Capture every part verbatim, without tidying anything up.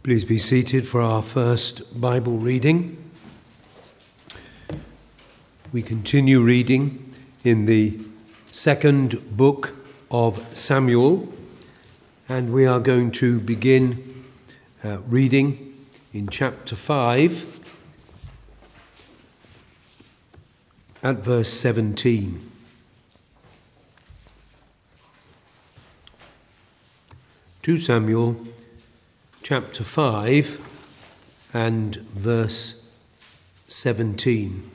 Please be seated for our first Bible reading. We continue reading in the second book of Samuel, and we are going to begin uh, reading in chapter five at verse seventeen. Second Samuel chapter five and verse seventeen.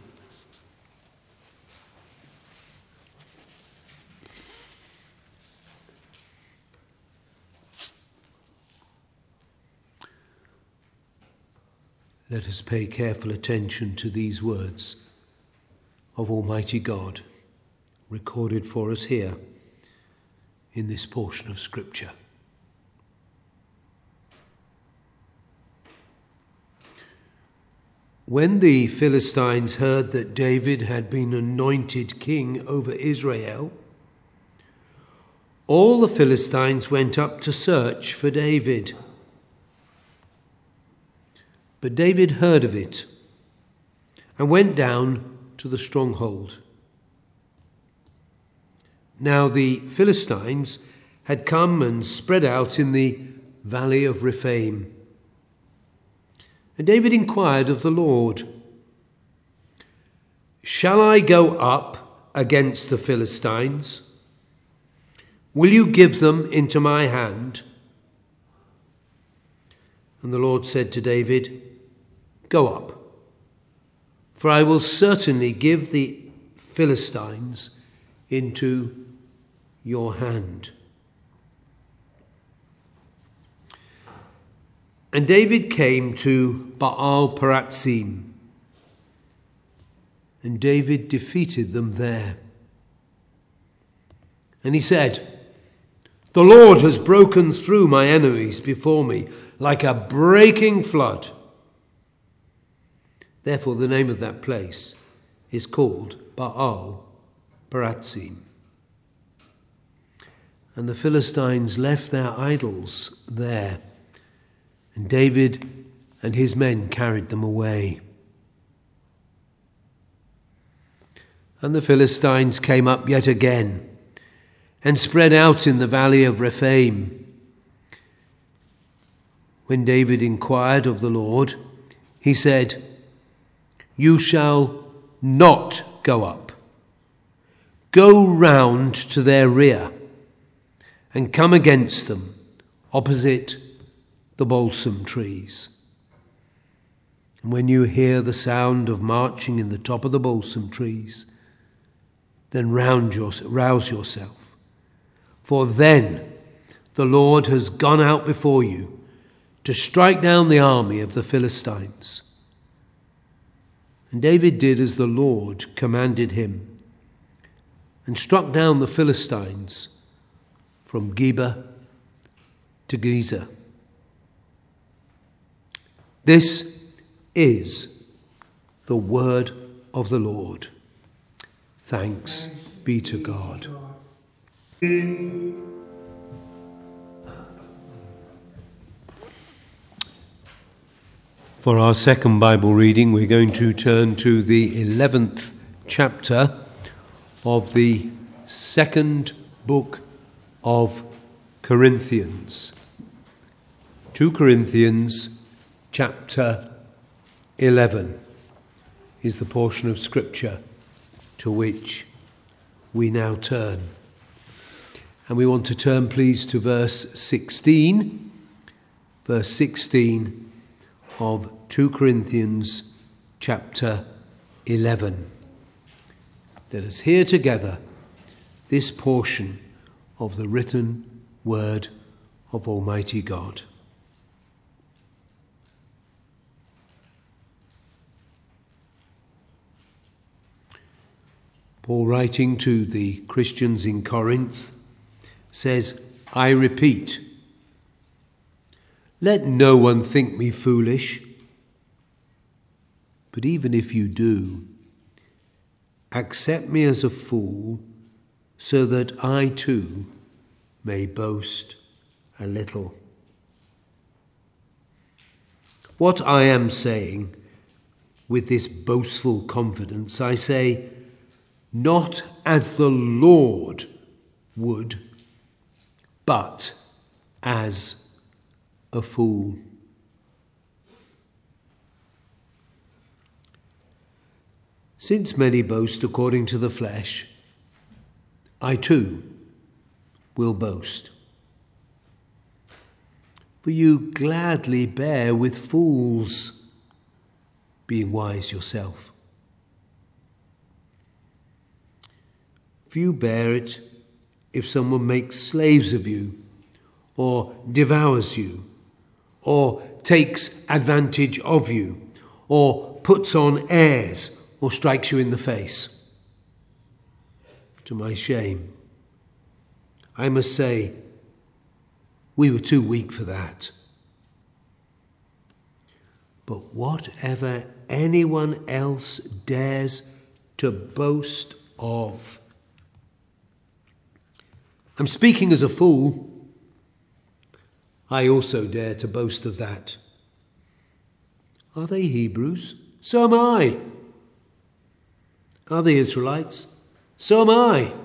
Let us pay careful attention to these words of Almighty God, recorded for us here in this portion of Scripture. When the Philistines heard that David had been anointed king over Israel, all the Philistines went up to search for David. But David heard of it and went down to the stronghold. Now the Philistines had come and spread out in the valley of Rephaim. And David inquired of the Lord, "Shall I go up against the Philistines? Will you give them into my hand?" And the Lord said to David, "Go up, for I will certainly give the Philistines into your hand." And David came to Baal Perazim, and David defeated them there. And he said, "The Lord has broken through my enemies before me like a breaking flood." Therefore the name of that place is called Baal Perazim. And the Philistines left their idols there, and David and his men carried them away. And the Philistines came up yet again and spread out in the valley of Rephaim. When David inquired of the Lord, he said, "You shall not go up. Go round to their rear and come against them opposite the balsam trees. And when you hear the sound of marching in the top of the balsam trees, then round your, rouse yourself, for then the Lord has gone out before you to strike down the army of the Philistines." And David did as the Lord commanded him, and struck down the Philistines from Geba to Gezer. This is the word of the Lord. Thanks be to God. For our second Bible reading, we're going to turn to the eleventh chapter of the second book of Corinthians. Second Corinthians chapter eleven is the portion of Scripture to which we now turn. And we want to turn, please, to verse sixteen. Verse sixteen of Second Corinthians chapter eleven. Let us hear together this portion of the written word of Almighty God. Paul, writing to the Christians in Corinth, says, "I repeat, let no one think me foolish, but even if you do, accept me as a fool, so that I too may boast a little. What I am saying with this boastful confidence, I say, not as the Lord would, but as a fool. Since many boast according to the flesh, I too will boast. For you gladly bear with fools, being wise yourself. For you bear it if someone makes slaves of you, or devours you, or takes advantage of you, or puts on airs, or strikes you in the face. To my shame, I must say, we were too weak for that. But whatever anyone else dares to boast of, I'm speaking as a fool, I also dare to boast of that. Are they Hebrews? So am I. Are they Israelites? So am I.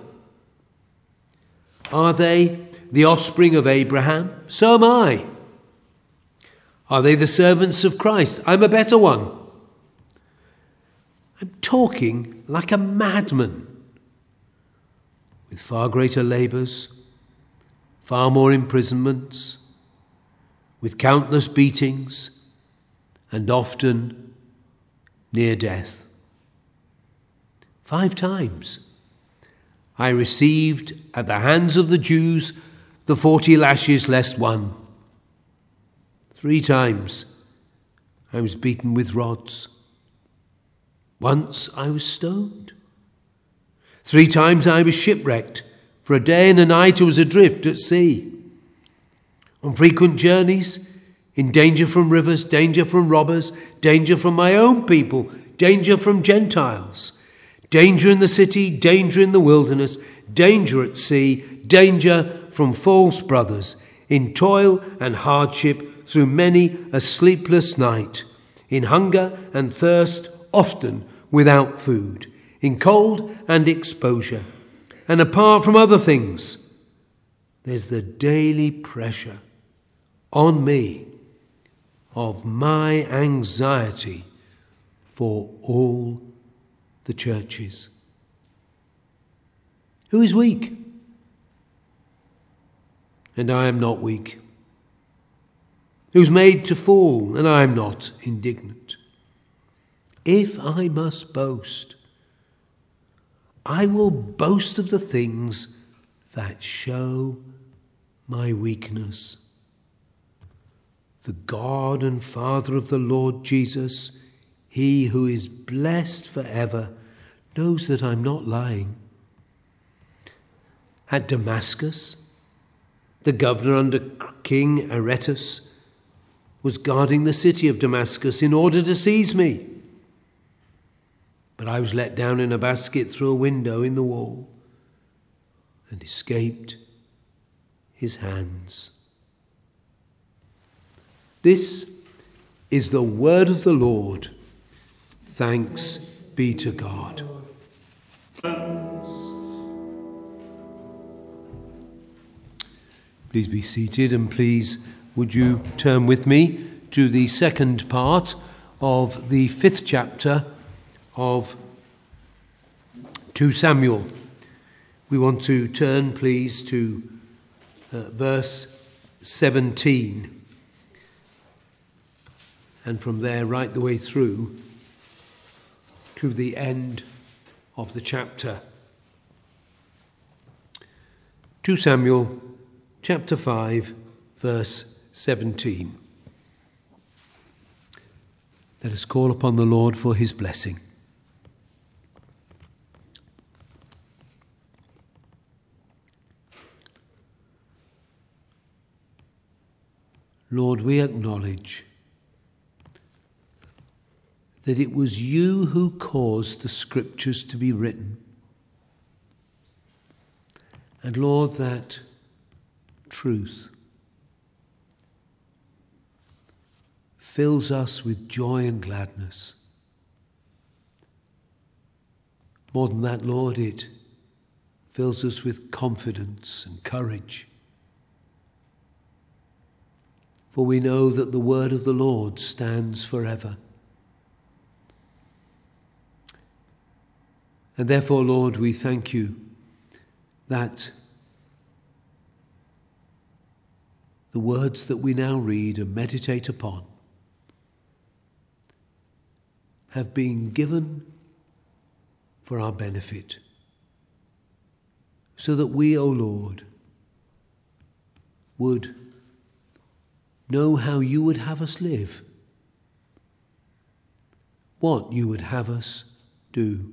Are they the offspring of Abraham? So am I. Are they the servants of Christ? I'm a better one. I'm talking like a madman, with far greater labours, far more imprisonments, with countless beatings, and often near death. Five times I received at the hands of the Jews the forty lashes less one. Three times I was beaten with rods. Once I was stoned. Three times I was shipwrecked. For a day and a night I was adrift at sea. On frequent journeys, in danger from rivers, danger from robbers, danger from my own people, danger from Gentiles, danger in the city, danger in the wilderness, danger at sea, danger from false brothers, in toil and hardship through many a sleepless night, in hunger and thirst, often without food, in cold and exposure. And apart from other things, there's the daily pressure on me of my anxiety for all the churches. Who is weak? And I am not weak. Who's made to fall, and I am not indignant. If I must boast, I will boast of the things that show my weakness. The God and Father of the Lord Jesus, he who is blessed forever, knows that I'm not lying. At Damascus, the governor under King Aretas was guarding the city of Damascus in order to seize me. But I was let down in a basket through a window in the wall and escaped his hands. This is the word of the Lord. Thanks be to God. Please be seated, and please would you turn with me to the second part of the fifth chapter of Second Samuel. We want to turn, please, to uh, verse seventeen. And from there right the way through to the end of the chapter. Second Samuel chapter five, verse seventeen. Let us call upon the Lord for his blessing. Lord, we acknowledge that it was you who caused the scriptures to be written. And Lord, that fills us with joy and gladness. More than that, Lord, it fills us with confidence and courage. For we know that the word of the Lord stands forever. And therefore, Lord, we thank you that the words that we now read and meditate upon have been given for our benefit, so that we, O Lord, would know how you would have us live, what you would have us do.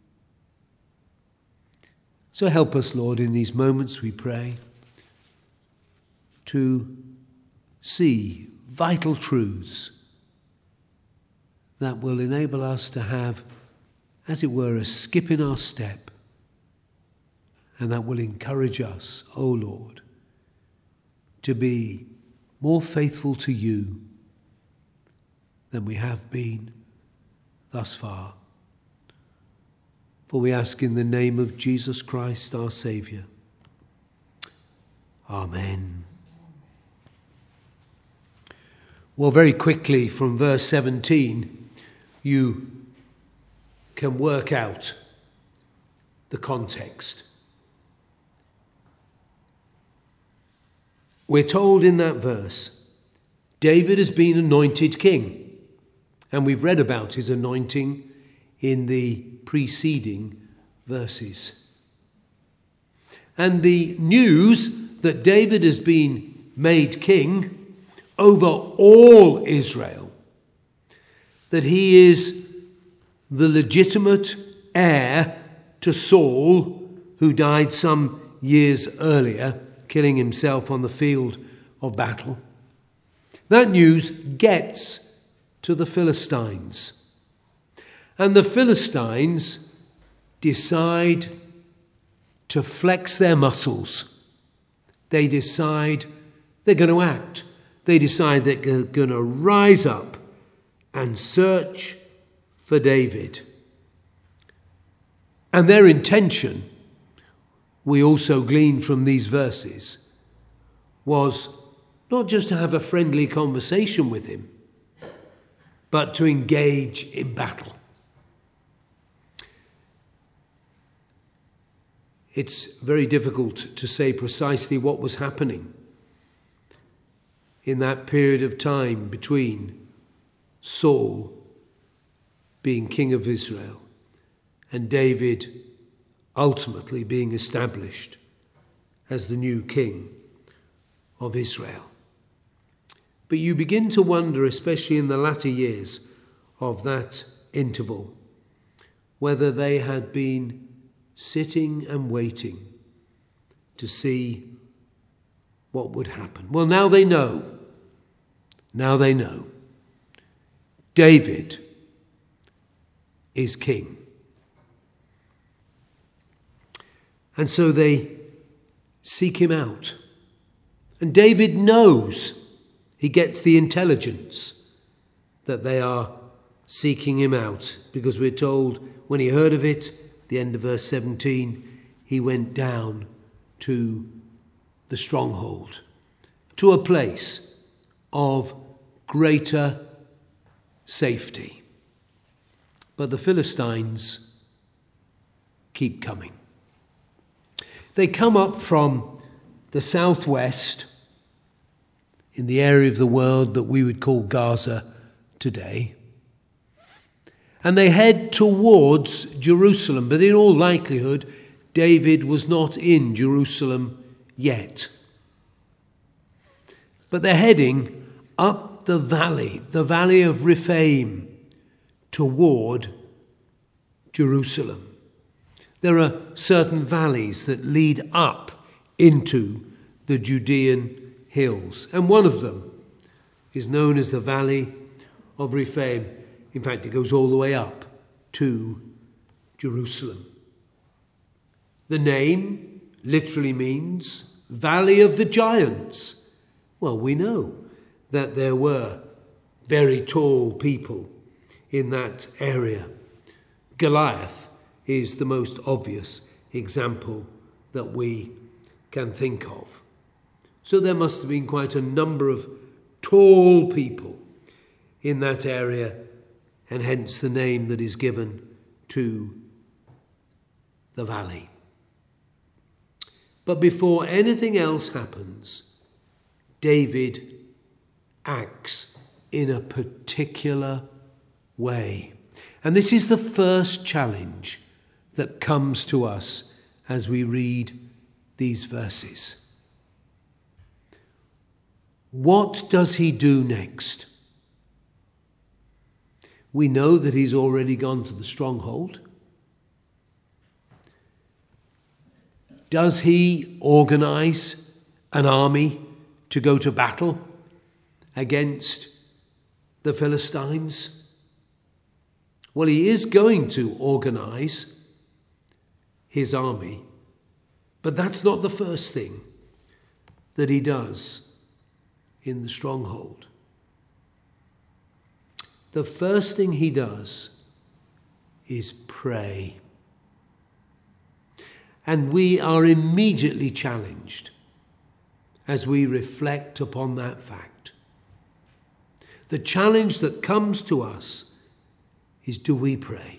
So help us, Lord, in these moments, we pray, to see vital truths that will enable us to have, as it were, a skip in our step, and that will encourage us, O Lord, to be more faithful to you than we have been thus far. For we ask in the name of Jesus Christ, our Saviour. Amen. Well, very quickly from verse seventeen, you can work out the context. We're told in that verse, David has been anointed king, and we've read about his anointing in the preceding verses. And the news that David has been made king over all Israel, that he is the legitimate heir to Saul, who died some years earlier, killing himself on the field of battle. That news gets to the Philistines. And the Philistines decide to flex their muscles. They decide they're going to act. They decide they're going to rise up and search for David. And their intention, we also glean from these verses, was not just to have a friendly conversation with him, but to engage in battle. It's very difficult to say precisely what was happening in that period of time between Saul being king of Israel and David ultimately being established as the new king of Israel. But you begin to wonder, especially in the latter years of that interval, whether they had been sitting and waiting to see what would happen. Well, now they know. Now they know. David is king. And so they seek him out. And David knows, he gets the intelligence that they are seeking him out, because we're told when he heard of it, the end of verse seventeen, he went down to the stronghold, to a place of greater safety. But the Philistines keep coming. They come up from the southwest, in the area of the world that we would call Gaza today, and they head towards Jerusalem. But in all likelihood, David was not in Jerusalem yet. But they're heading up the valley, the valley of Rephaim, toward Jerusalem. There are certain valleys that lead up into the Judean hills, and one of them is known as the Valley of Rephaim. In fact, it goes all the way up to Jerusalem. The name literally means Valley of the Giants. Well, we know that there were very tall people in that area. Goliath is the most obvious example that we can think of. So there must have been quite a number of tall people in that area, and hence the name that is given to the valley. But before anything else happens, David acts in a particular way. And this is the first challenge that comes to us as we read these verses. What does he do next? We know that he's already gone to the stronghold. Does he organize an army to go to battle against the Philistines? Well, he is going to organize his army, but that's not the first thing that he does in the stronghold. The first thing he does is pray. And we are immediately challenged as we reflect upon that fact. The challenge that comes to us is, do we pray?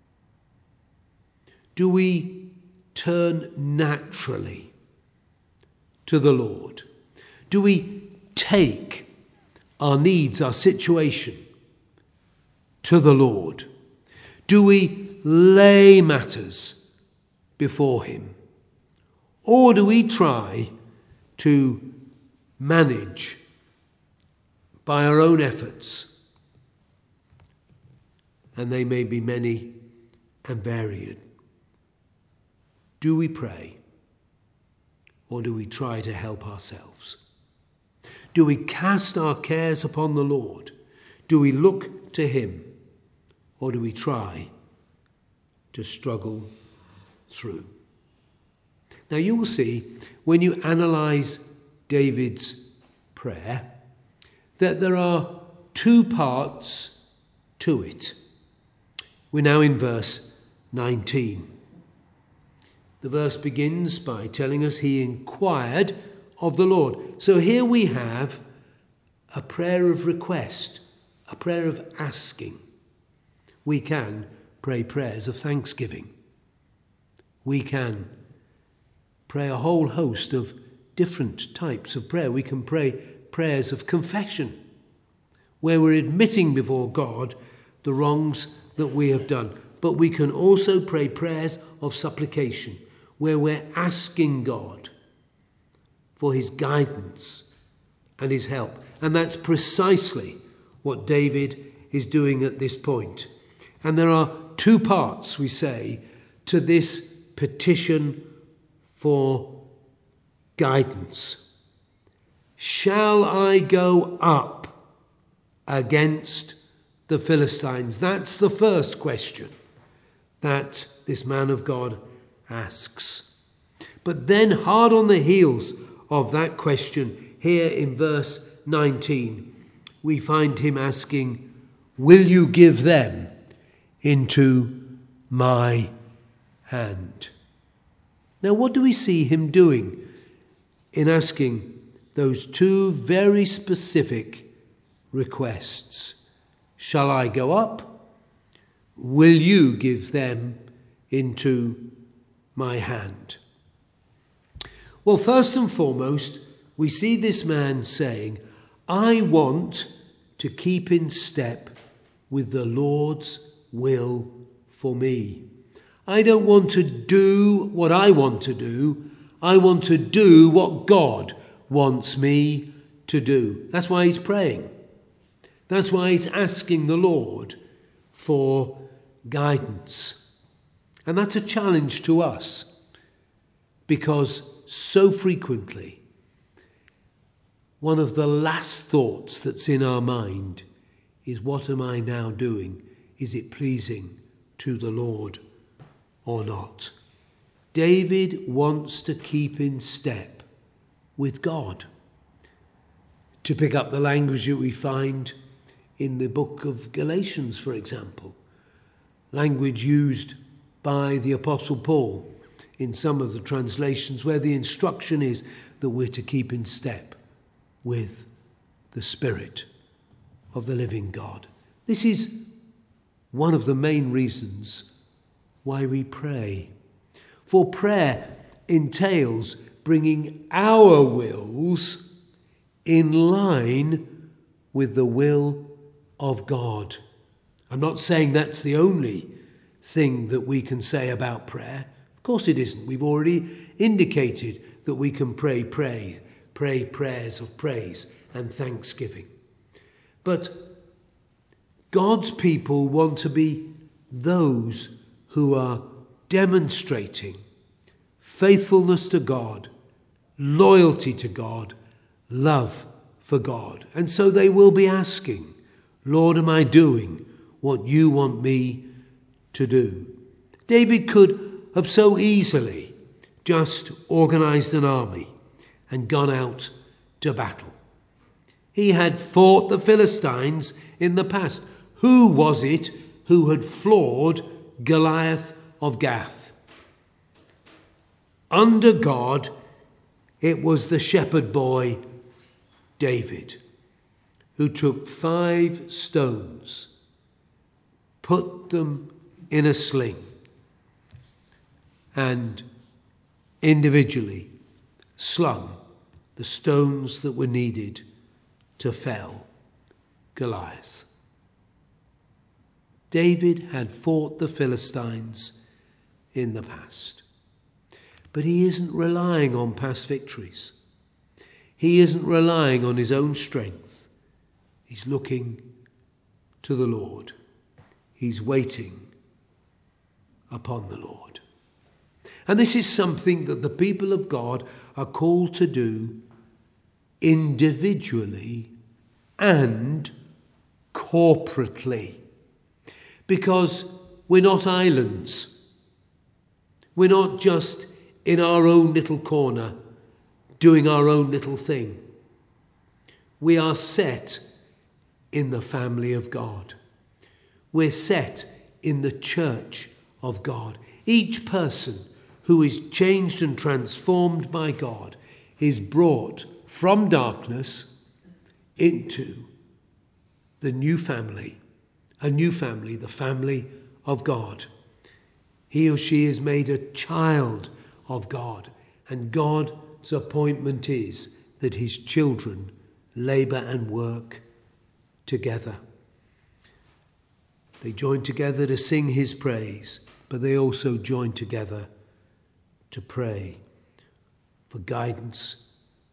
Do we turn naturally to the Lord? Do we take our needs, our situation to the Lord? Do we lay matters before him? Or do we try to manage by our own efforts? And they may be many and varied. Do we pray? Or do we try to help ourselves? Do we cast our cares upon the Lord? Do we look to him? Or do we try to struggle through? Now you will see, when you analyse David's prayer, that there are two parts to it. We're now in verse nineteen. The verse begins by telling us he inquired of the Lord. So here we have a prayer of request, a prayer of asking. We can pray prayers of thanksgiving. We can pray a whole host of different types of prayer. We can pray prayers of confession, where we're admitting before God the wrongs that we have done. But we can also pray prayers of supplication, where we're asking God for his guidance and his help. And that's precisely what David is doing at this point. And there are two parts, we say, to this petition for guidance. Shall I go up against the Philistines? That's the first question that this man of God asks. But then, hard on the heels of that question, here in verse nineteen, we find him asking, will you give them into my hand? Now, what do we see him doing in asking those two very specific requests? Shall I go up? Will you give them into my hand? Well, first and foremost, we see this man saying, I want to keep in step with the Lord's will for me. I don't want to do what I want to do. I want to do what God wants me to do. That's why he's praying. That's why he's asking the Lord for guidance. And that's a challenge to us, because so frequently one of the last thoughts that's in our mind is, what am I now doing? Is it pleasing to the Lord or not? David wants to keep in step with God. To pick up the language that we find in the book of Galatians, for example. Language used by the Apostle Paul in some of the translations where the instruction is that we're to keep in step with the Spirit of the living God. This is one of the main reasons why we pray. For prayer entails bringing our wills in line with the will of God. I'm not saying that's the only thing that we can say about prayer. Of course it isn't. We've already indicated that we can pray, pray, pray prayers of praise and thanksgiving. But God's people want to be those who are demonstrating faithfulness to God, loyalty to God, love for God. And so they will be asking, Lord, am I doing what you want me to do? David could have so easily just organized an army and gone out to battle. He had fought the Philistines in the past. Who was it who had floored Goliath of Gath? Under God, it was the shepherd boy David, who took five stones, put them in a sling, and individually slung the stones that were needed to fell Goliath. David had fought the Philistines in the past, but he isn't relying on past victories. He isn't relying on his own strength. He's looking to the Lord. He's waiting upon the Lord. And this is something that the people of God are called to do individually and corporately. Because we're not islands. We're not just in our own little corner doing our own little thing. We are set in the family of God. We're set in the church of God. Each person who is changed and transformed by God is brought from darkness into the new family, a new family, the family of God. He or she is made a child of God, and God's appointment is that his children labour and work together. They join together to sing his praise, but they also join together to pray for guidance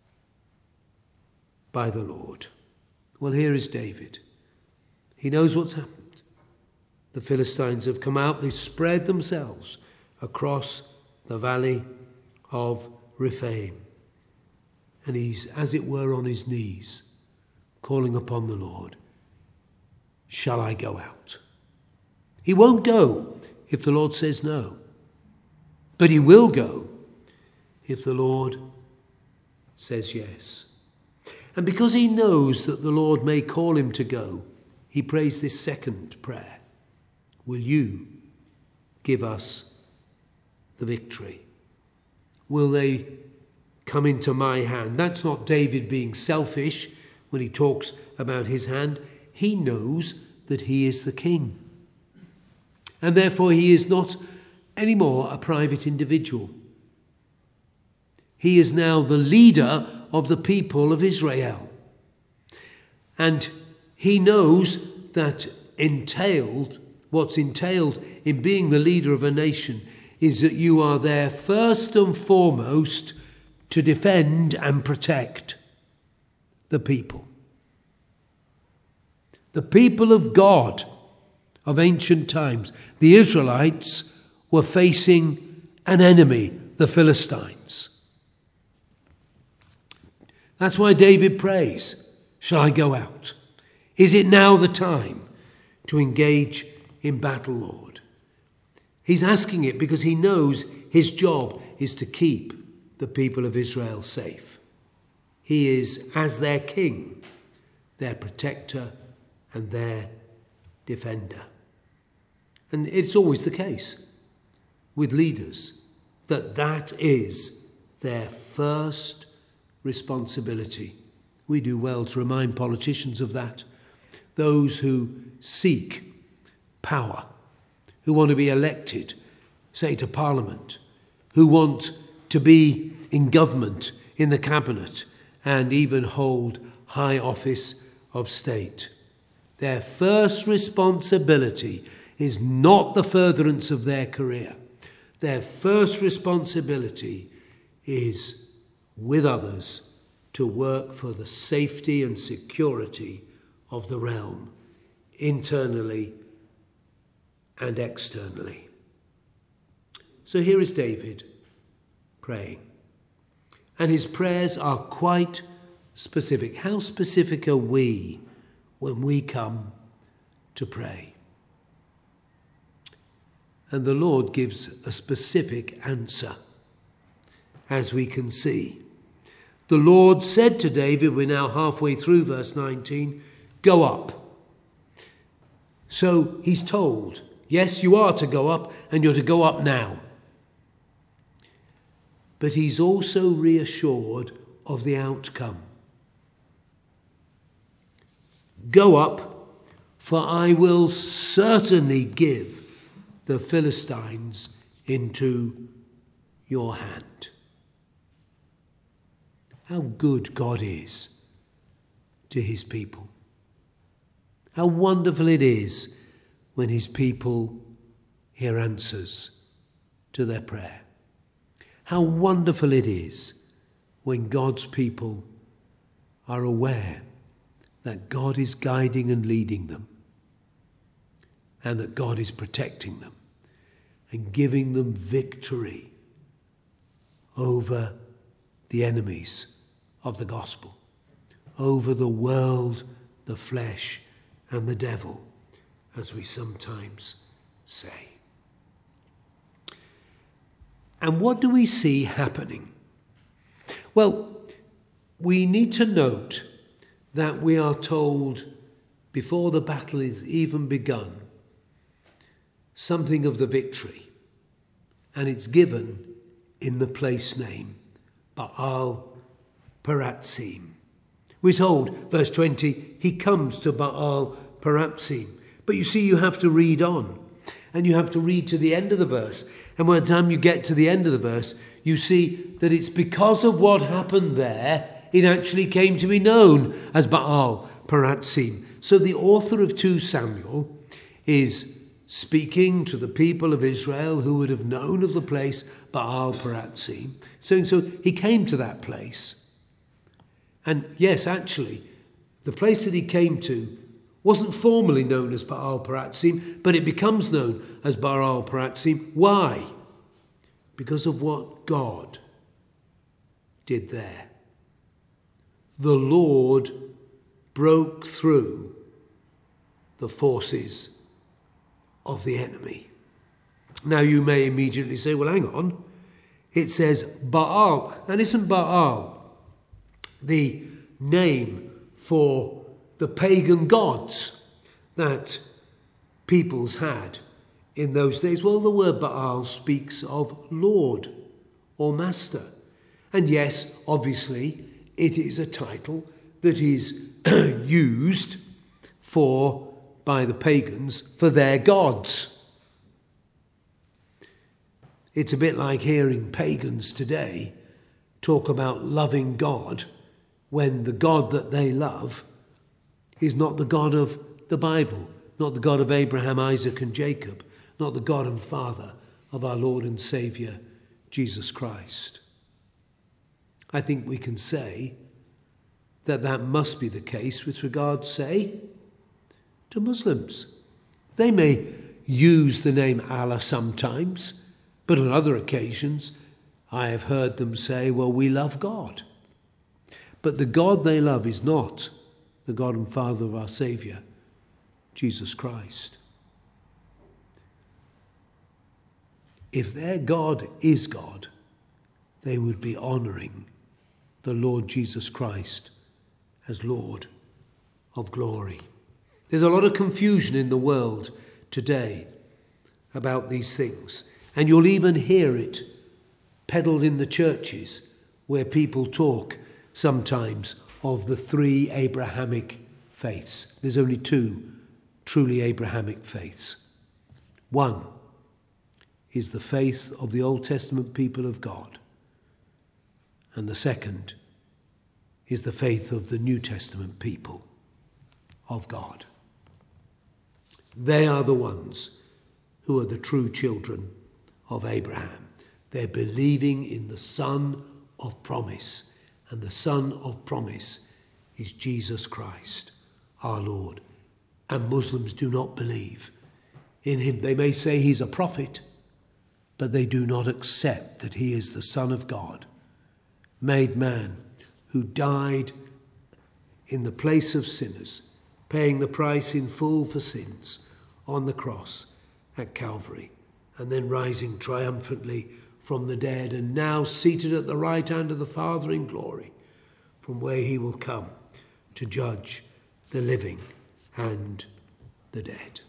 by the Lord. Well, here is David. He knows what's happened. The Philistines have come out. They've spread themselves across the valley of Rephaim. And he's, as it were, on his knees, calling upon the Lord. Shall I go out? He won't go if the Lord says no. But he will go if the Lord says yes. And because he knows that the Lord may call him to go, he prays this second prayer. Will you give us the victory? Will they come into my hand? That's not David being selfish when he talks about his hand. He knows that he is the king. And therefore he is not anymore a private individual. He is now the leader of the people of Israel. And he knows that entailed, what's entailed in being the leader of a nation is that you are there first and foremost to defend and protect the people. The people of God of ancient times, the Israelites, were facing an enemy, the Philistines. That's why David prays, shall I go out? Is it now the time to engage in battle, Lord? He's asking it because he knows his job is to keep the people of Israel safe. He is, as their king, their protector and their defender. And it's always the case with leaders that that is their first responsibility. We do well to remind politicians of that. Those who seek power, who want to be elected, say to Parliament, who want to be in government, in the cabinet, and even hold high office of state. Their first responsibility is not the furtherance of their career. Their first responsibility is with others to work for the safety and security of the realm, internally and externally. So here is David praying. And his prayers are quite specific. How specific are we when we come to pray? And the Lord gives a specific answer, as we can see. The Lord said to David, we're now halfway through verse nineteen, go up. So he's told, yes, you are to go up, and you're to go up now. But he's also reassured of the outcome. Go up, for I will certainly give the Philistines into your hand. How good God is to his people. How wonderful it is when his people hear answers to their prayer. How wonderful it is when God's people are aware that God is guiding and leading them, and that God is protecting them and giving them victory over the enemies of the gospel, over the world, the flesh, and the devil, as we sometimes say. And what do we see happening? Well, we need to note that we are told before the battle is even begun something of the victory, and it's given in the place name, Baal Perazim. We're told, verse twenty, he comes to Baal Perazim. But you see, you have to read on, and you have to read to the end of the verse. And by the time you get to the end of the verse, you see that it's because of what happened there, it actually came to be known as Baal Perazim. So the author of Second Samuel is speaking to the people of Israel who would have known of the place Baal Perazim. So, so he came to that place. And yes, actually, the place that he came to wasn't formally known as Baal Perazim, but it becomes known as Baal Perazim. Why? Because of what God did there. The Lord broke through the forces of the enemy. Now you may immediately say, well, hang on. It says Baal, and isn't Baal the name for the pagan gods that peoples had in those days? Well, the word Baal speaks of Lord or Master. And yes, obviously, it is a title that is used for, by the pagans, for their gods. It's a bit like hearing pagans today talk about loving God when the God that they love is not the God of the Bible, not the God of Abraham, Isaac, and Jacob, not the God and Father of our Lord and Saviour, Jesus Christ. I think we can say that that must be the case with regard, say, to Muslims. They may use the name Allah sometimes, but on other occasions I have heard them say, well, we love God. But the God they love is not the God and Father of our Saviour, Jesus Christ. If their God is God, they would be honouring the Lord Jesus Christ as Lord of glory. There's a lot of confusion in the world today about these things. And you'll even hear it peddled in the churches where people talk sometimes of the three Abrahamic faiths. There's only two truly Abrahamic faiths. One is the faith of the Old Testament people of God. And the second is the faith of the New Testament people of God. They are the ones who are the true children of Abraham. They're believing in the Son of promise. And the Son of promise is Jesus Christ, our Lord. And Muslims do not believe in him. They may say he's a prophet, but they do not accept that he is the Son of God, made man, who died in the place of sinners, paying the price in full for sins on the cross at Calvary, and then rising triumphantly from the dead, and now seated at the right hand of the Father in glory, from where he will come to judge the living and the dead.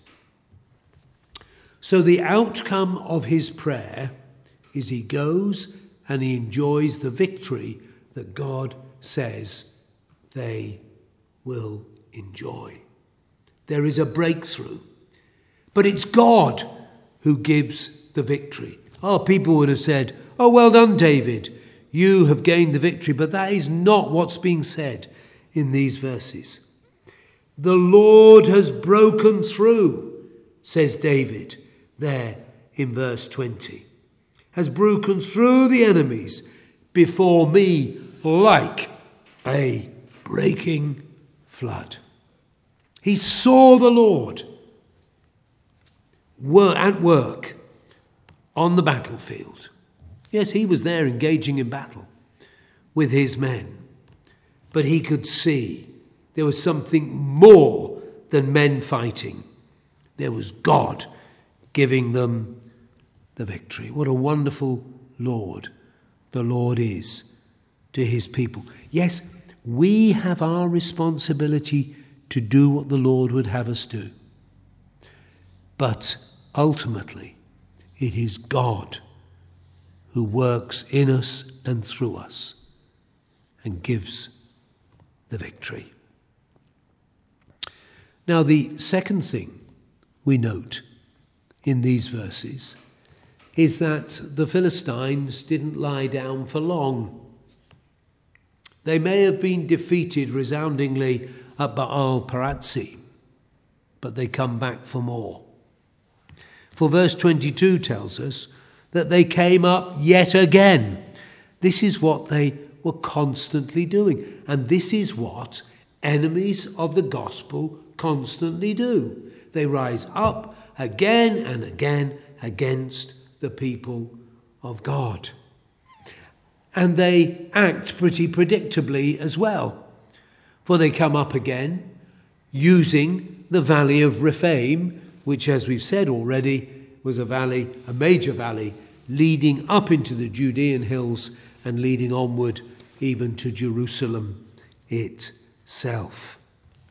So the outcome of his prayer is he goes and he enjoys the victory that God says they will enjoy. There is a breakthrough, but it's God who gives the victory. Oh, people would have said, "Oh, well done, David. You have gained the victory." But that is not what's being said in these verses. The Lord has broken through, says David there in verse twenty. Has broken through the enemies before me like a breaking flood. He saw the Lord at work on the battlefield. Yes, he was there engaging in battle with his men. But he could see there was something more than men fighting. There was God giving them the victory. What a wonderful Lord the Lord is to his people. Yes, we have our responsibility to do what the Lord would have us do. But ultimately, it is God who works in us and through us and gives the victory. Now, the second thing we note in these verses is that the Philistines didn't lie down for long. They may have been defeated resoundingly at Baal Perazim, but they come back for more. For verse twenty-two tells us that they came up yet again. This is what they were constantly doing. And this is what enemies of the gospel constantly do. They rise up again and again against the people of God. And they act pretty predictably as well. For they come up again using the valley of Rephaim, which, as we've said already, was a valley, a major valley, leading up into the Judean hills and leading onward even to Jerusalem itself.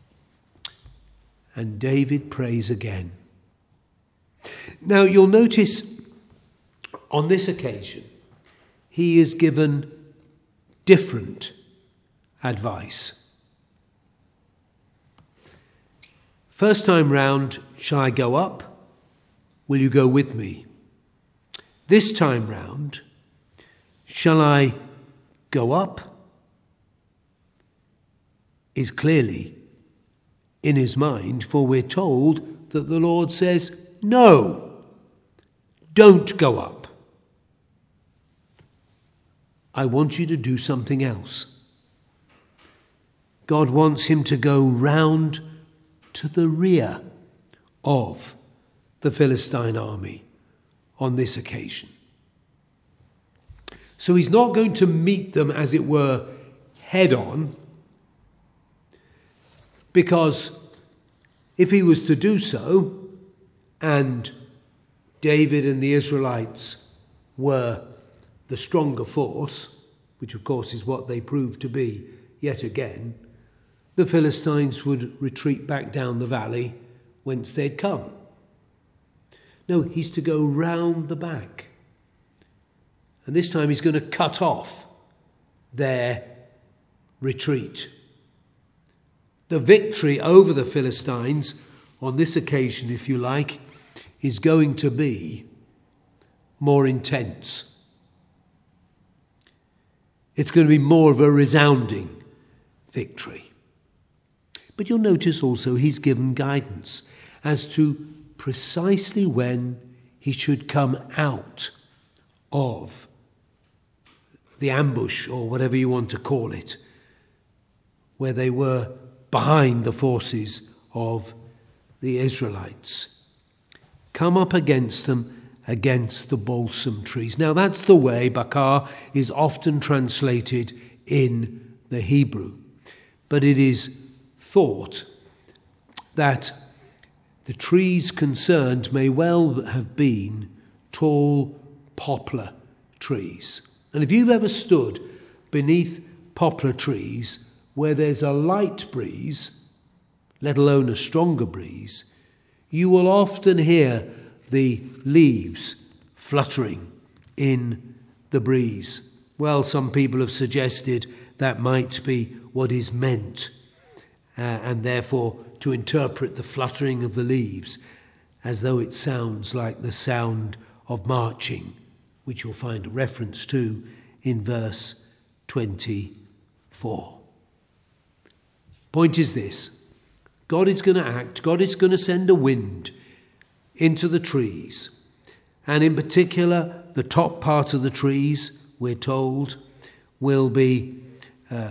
And David prays again. Now you'll notice on this occasion, he is given different advice. First time round, shall I go up? Will you go with me? This time round, shall I go up? Is clearly in his mind, for we're told that the Lord says, no, don't go up. I want you to do something else. God wants him to go round to the rear of the Philistine army on this occasion. So he's not going to meet them, as it were, head on, because if he was to do so, and David and the Israelites were the stronger force, which of course is what they proved to be yet again, the Philistines would retreat back down the valley whence they'd come. No, he's to go round the back. And this time he's going to cut off their retreat. The victory over the Philistines on this occasion, if you like, is going to be more intense. It's going to be more of a resounding victory. But you'll notice also he's given guidance as to precisely when he should come out of the ambush, or whatever you want to call it, where they were behind the forces of the Israelites. Come up against them, against the balsam trees. Now that's the way bakar is often translated in the Hebrew. But it is thought that the trees concerned may well have been tall poplar trees. And if you've ever stood beneath poplar trees where there's a light breeze, let alone a stronger breeze, you will often hear the leaves fluttering in the breeze. Well, some people have suggested that might be what is meant, uh, and therefore to interpret the fluttering of the leaves as though it sounds like the sound of marching, which you'll find a reference to in verse twenty-four. Point is this: God is going to act, God is going to send a wind into the trees, and in particular the top part of the trees, we're told, will be uh,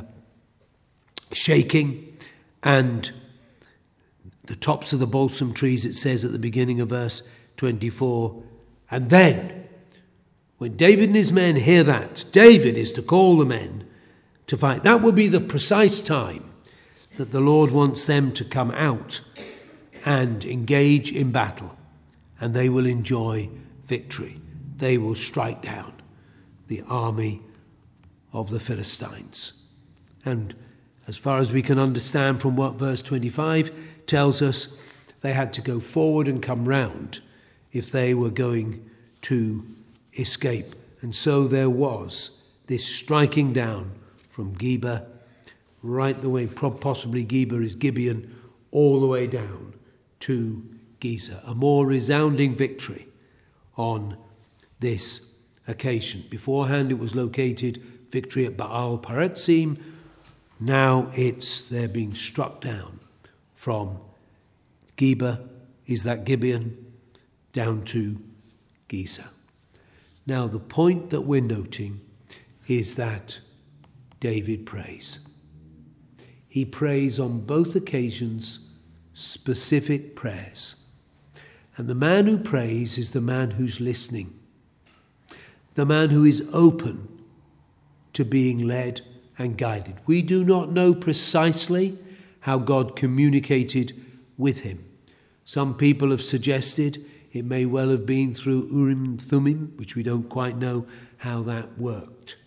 shaking, and the tops of the balsam trees, it says at the beginning of verse twenty-four, and then when David and his men hear that, David is to call the men to fight. That will be the precise time that the Lord wants them to come out and engage in battle, and they will enjoy victory. They will strike down the army of the Philistines. And as far as we can understand from what verse twenty-five tells us, they had to go forward and come round if they were going to escape. And so there was this striking down from Geba, right the way, possibly Geba is Gibeon, all the way down to Gezer. A more resounding victory on this occasion. Beforehand it was located victory at Baal Perazim. Now it's they're being struck down from Geba, is that Gibeon, down to Gezer. Now the point that we're noting is that David prays. He prays on both occasions specific prayers. And the man who prays is the man who's listening. The man who is open to being led and guided. We do not know precisely how God communicated with him. Some people have suggested it may well have been through Urim and Thummim, which we don't quite know how that worked.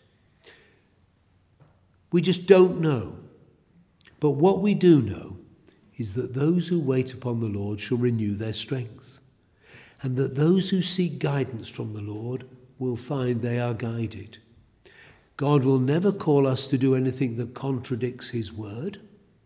We just don't know. But what we do know is that those who wait upon the Lord shall renew their strength, and that those who seek guidance from the Lord will find they are guided. God will never call us to do anything that contradicts his word.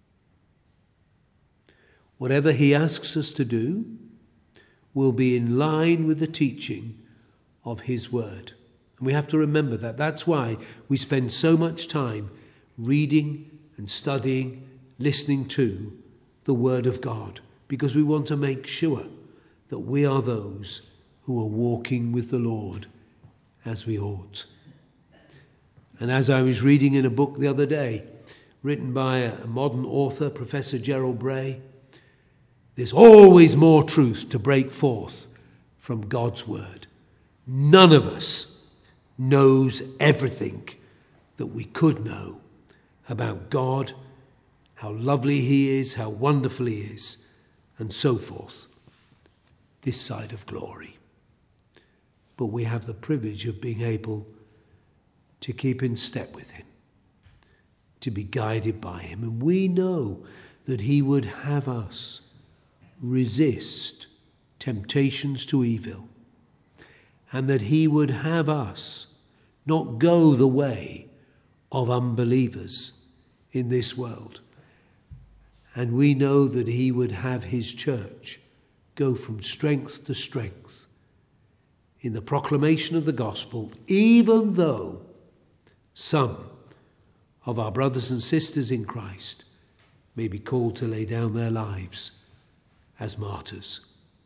Whatever he asks us to do will be in line with the teaching of his word. And we have to remember that. That's why we spend so much time reading and studying, listening to the word of God, because we want to make sure that we are those who are walking with the Lord as we ought. And as I was reading in a book the other day, written by a modern author, Professor Gerald Bray, there's always more truth to break forth from God's word. None of us knows everything that we could know about God, how lovely he is, how wonderful he is, and so forth, this side of glory. But we have the privilege of being able to keep in step with him, to be guided by him. And we know that he would have us resist temptations to evil, and that he would have us not go the way of unbelievers in this world. And we know that he would have his church go from strength to strength in the proclamation of the gospel, even though some of our brothers and sisters in Christ may be called to lay down their lives as martyrs.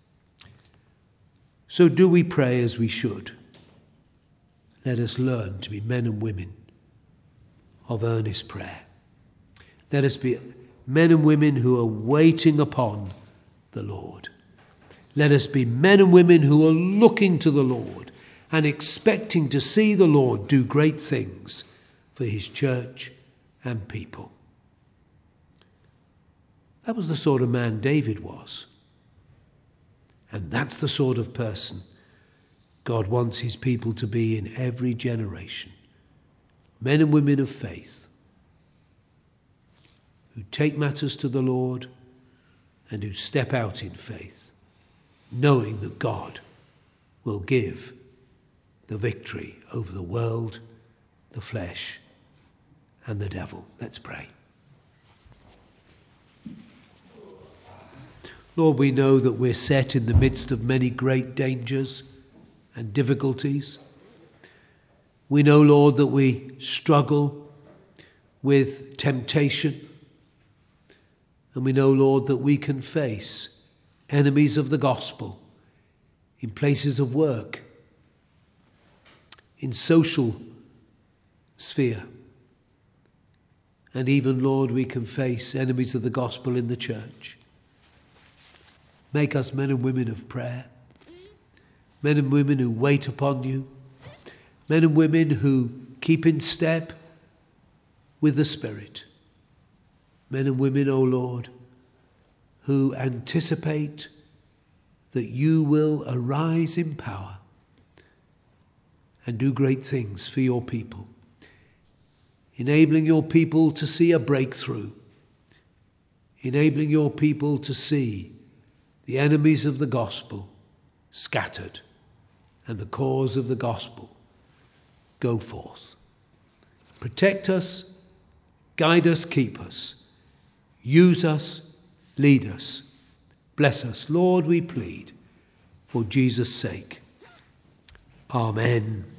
So do we pray as we should? Let us learn to be men and women of earnest prayer. Let us be men and women who are waiting upon the Lord. Let us be men and women who are looking to the Lord and expecting to see the Lord do great things for his church and people. That was the sort of man David was. And that's the sort of person God wants his people to be in every generation. Men and women of faith who take matters to the Lord and who step out in faith, knowing that God will give the victory over the world, the flesh, and the devil. Let's pray. Lord, we know that we're set in the midst of many great dangers and difficulties. We know, Lord, that we struggle with temptation. And we know, Lord, that we can face enemies of the gospel in places of work, in social sphere. And even, Lord, we can face enemies of the gospel in the church. Make us men and women of prayer, men and women who wait upon you, men and women who keep in step with the Spirit, men and women, O Lord, who anticipate that you will arise in power and do great things for your people, enabling your people to see a breakthrough, enabling your people to see the enemies of the gospel scattered and the cause of the gospel go forth. Protect us, guide us, keep us, use us, lead us, bless us. Lord, we plead for Jesus' sake. Amen.